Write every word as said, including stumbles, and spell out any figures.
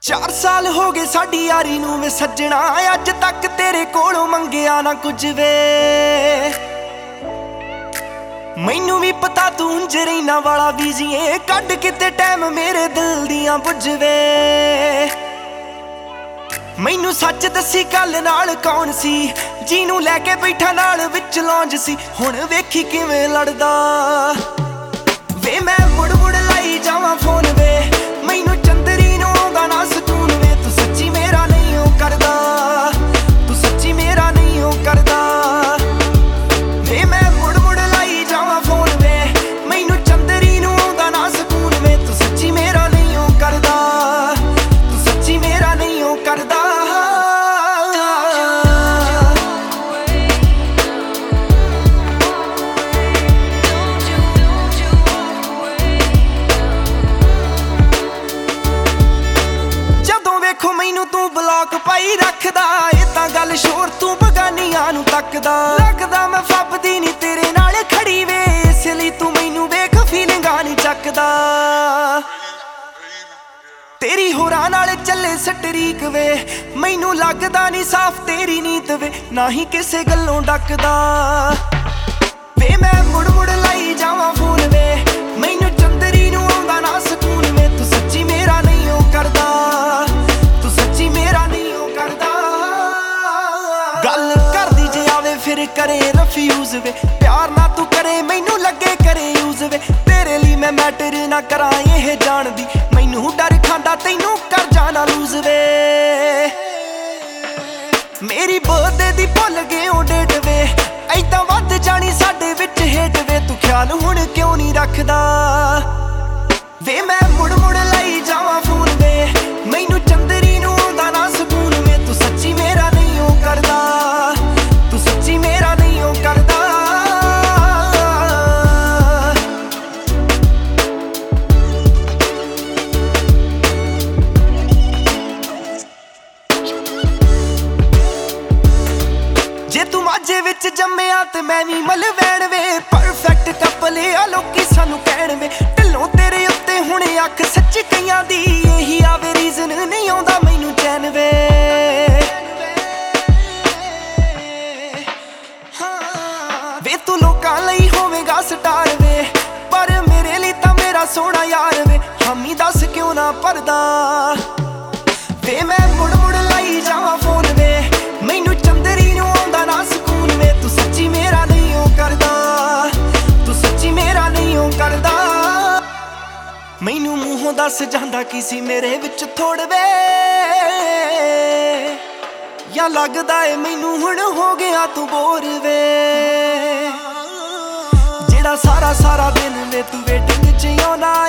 चार साल हो गए साडी यारी नूं वे सज्जणा, अज तक तेरे कोलों मंगिया ना कुछ वे। मैनू भी पता तू उंज रहीना वाला बीजीए, कड किते टाइम मेरे दिल दियां बुझवे। मैनू सच दसी गल नाल कौन सी, जीनू लैके बैठा नाल विच लौंज सी। हुण वेखी किवें लड़दा वे, मैं मुड़ मुड़ लाई जावां फोन वे, मैनू चंदरी नूं आउंदा ना सकून वे। तू सच्ची मेरा नहीं ओ करदा, तू सच्ची मेरा नहीं ओ करदा वे। मैं मुड़ मुड़ लाई जावां फोन वे, मैनू चंदरी नूं आउंदा ना सकून वे। तू सच्ची मेरा नहीं ओ करदा, तू सच्ची मेरा नहीं ओ करदा। देखो मैनू तू ब्लॉक पाई रखदा, ये तां गल शोर तू बगानियां नूं तकदा। लगदा मैं फबदी नहीं तेरे नाल खड़ी वे, इसलिए तू मैनू वेख फीलिंगां नहीं चकदा। तेरी होरां नाल चले सटरीक वे, मैनू लगदा नहीं साफ तेरी नीत वे, ना ही किसे गल्लों डकदा वे। मैं मुड़ मुड़ लाई जावां फोन वे, मैनू चंदरी नूं आउंदा ना सकून वे। तू सच्ची मेरा नहीं ओ करदा, गल करदी जे आवे फिर करे रफ्यूज वे। प्यार ना तू करे मैनू लगे करे यूज वे। तेरे लिए मैं मैटर ना करा ये जानदी, मैनू डर खांदा तैनू कर जाना लूज वे। मेरी बर्थडे दी भुल गए ओ डेट वे, ऐदां वध जानी साडे विच हेट वे। तू ख्याल हुण क्यों नहीं रखदा वे। मैं मुड़ मुड़ लाई जावां फोन वे, मैनू चंदरी नूं आउंदा ना सकून वे। तू सच्ची मेरा नहीं ओ करदा, तू सच्ची मेरा नहीं ओ करदा। जे तू माझे विच जम्मिया ते मैं भी मलवैण वे, परफेक्ट कपल आ लोकी सानू कहण वे। ढिल्लों तेरे उत्ते हुण अख सच कईयां दी, यही आवे रीजन नहीं आउंदा मैनू चैन वे। वे तू लोकां लई होवेगा स्टार वे, पर मेरे लिए तां मेरा सोहना यार वे। हामी दस क्यों ना परदा वे। मैं मुड़ मुड़ लाई जावां फोन वे, मैनू चंदरी नूं आउंदा ना सकून वे। तू सच्ची मेरा नहीं ओ करदा, तू सच्ची मेरा नहीं ओ करदा। मैनू मूहों दस जांदा किसी मेरे विच थोड़ वे, या लगदा ए मैनू हुण हो गया तू बोर वे। जेड़ा सारा सारा दिन वे तू वेटिंग च आउंदा